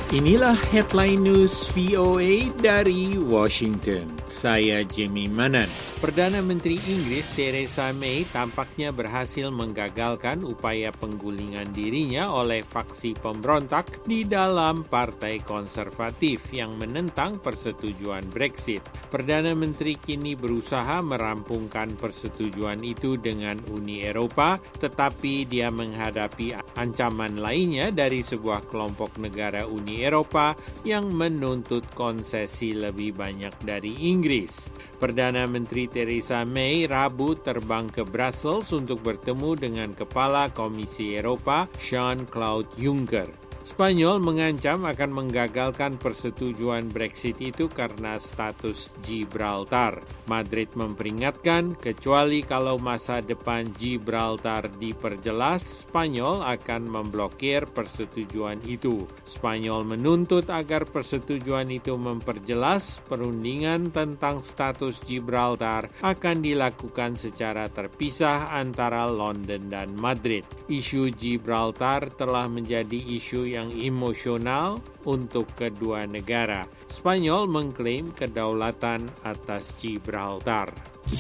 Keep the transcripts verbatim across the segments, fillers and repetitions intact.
Inilah headline news V O A dari Washington. Saya Jimmy Manan. Perdana Menteri Inggris Theresa May tampaknya berhasil menggagalkan upaya penggulingan dirinya oleh faksi pemberontak di dalam Partai Konservatif yang menentang persetujuan Brexit. Perdana Menteri kini berusaha merampungkan persetujuan itu dengan Uni Eropa, tetapi dia menghadapi ancaman lainnya dari sebuah kelompok negara Uni Eropa yang menuntut konsesi lebih banyak dari Inggris. Perdana Menteri Theresa May Rabu terbang ke Brussels untuk bertemu dengan Kepala Komisi Eropa Jean-Claude Juncker. Spanyol mengancam akan menggagalkan persetujuan Brexit itu karena status Gibraltar. Madrid memperingatkan, kecuali kalau masa depan Gibraltar diperjelas, Spanyol akan memblokir persetujuan itu. Spanyol menuntut agar persetujuan itu memperjelas perundingan tentang status Gibraltar akan dilakukan secara terpisah antara London dan Madrid. Isu Gibraltar telah menjadi isu yang yang emosional untuk kedua negara. Spanyol mengklaim kedaulatan atas Gibraltar.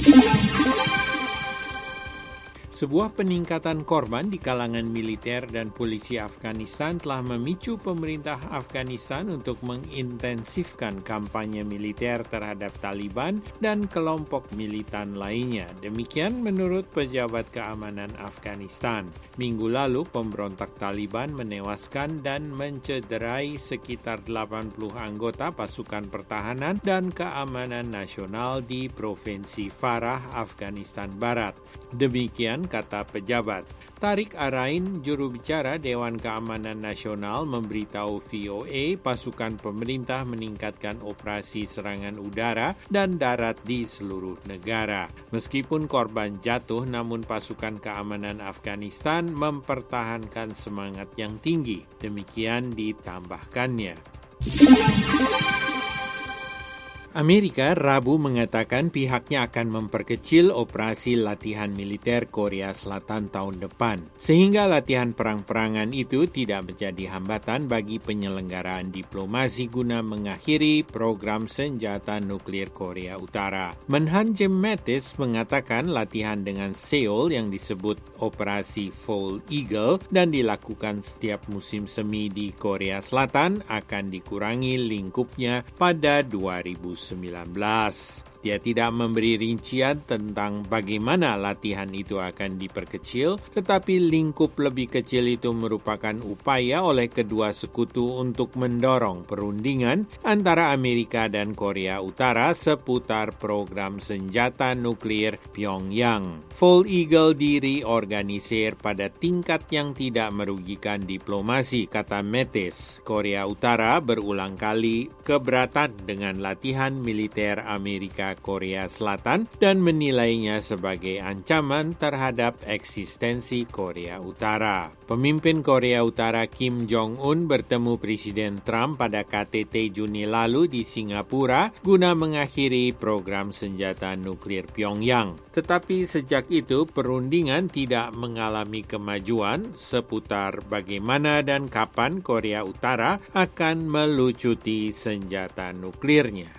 Sebuah peningkatan korban di kalangan militer dan polisi Afghanistan telah memicu pemerintah Afghanistan untuk mengintensifkan kampanye militer terhadap Taliban dan kelompok militan lainnya. Demikian menurut pejabat keamanan Afghanistan. Minggu lalu, pemberontak Taliban menewaskan dan mencederai sekitar delapan puluh anggota pasukan pertahanan dan keamanan nasional di Provinsi Farah, Afghanistan Barat. Demikian kata pejabat. Tariq Arain, juru bicara Dewan Keamanan Nasional, memberitahu V O A pasukan pemerintah meningkatkan operasi serangan udara dan darat di seluruh negara. Meskipun korban jatuh, namun pasukan keamanan Afghanistan mempertahankan semangat yang tinggi. Demikian ditambahkannya. Amerika Rabu mengatakan pihaknya akan memperkecil operasi latihan militer Korea Selatan tahun depan, sehingga latihan perang-perangan itu tidak menjadi hambatan bagi penyelenggaraan diplomasi guna mengakhiri program senjata nuklir Korea Utara. Menhan Jim Mattis mengatakan latihan dengan Seoul yang disebut Operasi Fall Eagle dan dilakukan setiap musim semi di Korea Selatan akan dikurangi lingkupnya pada dua ribu sembilan belas. Dia tidak memberi rincian tentang bagaimana latihan itu akan diperkecil, tetapi lingkup lebih kecil itu merupakan upaya oleh kedua sekutu untuk mendorong perundingan antara Amerika dan Korea Utara seputar program senjata nuklir Pyongyang. Fall Eagle direorganisir pada tingkat yang tidak merugikan diplomasi, kata Mattis. Korea Utara berulang kali keberatan dengan latihan militer Amerika Korea Selatan dan menilainya sebagai ancaman terhadap eksistensi Korea Utara. Pemimpin Korea Utara Kim Jong-un bertemu Presiden Trump pada K T T Juni lalu di Singapura guna mengakhiri program senjata nuklir Pyongyang. Tetapi sejak itu perundingan tidak mengalami kemajuan seputar bagaimana dan kapan Korea Utara akan melucuti senjata nuklirnya.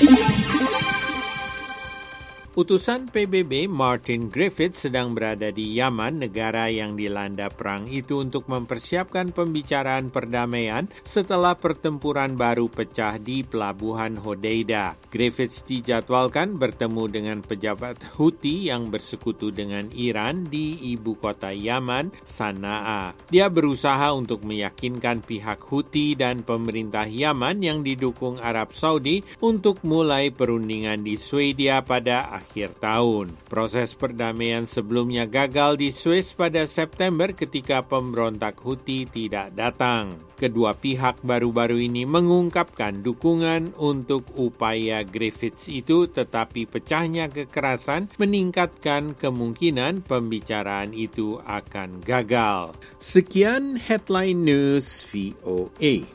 Utusan P B B Martin Griffiths sedang berada di Yaman, negara yang dilanda perang itu, untuk mempersiapkan pembicaraan perdamaian setelah pertempuran baru pecah di pelabuhan Hodeida. Griffiths dijadwalkan bertemu dengan pejabat Houthi yang bersekutu dengan Iran di ibu kota Yaman, Sana'a. Dia berusaha untuk meyakinkan pihak Houthi dan pemerintah Yaman yang didukung Arab Saudi untuk mulai perundingan di Swedia pada akhir akhir tahun. Proses perdamaian sebelumnya gagal di Swiss pada September ketika pemberontak Houthi tidak datang. Kedua pihak baru-baru ini mengungkapkan dukungan untuk upaya Griffiths itu, tetapi pecahnya kekerasan meningkatkan kemungkinan pembicaraan itu akan gagal. Sekian headline news V O A.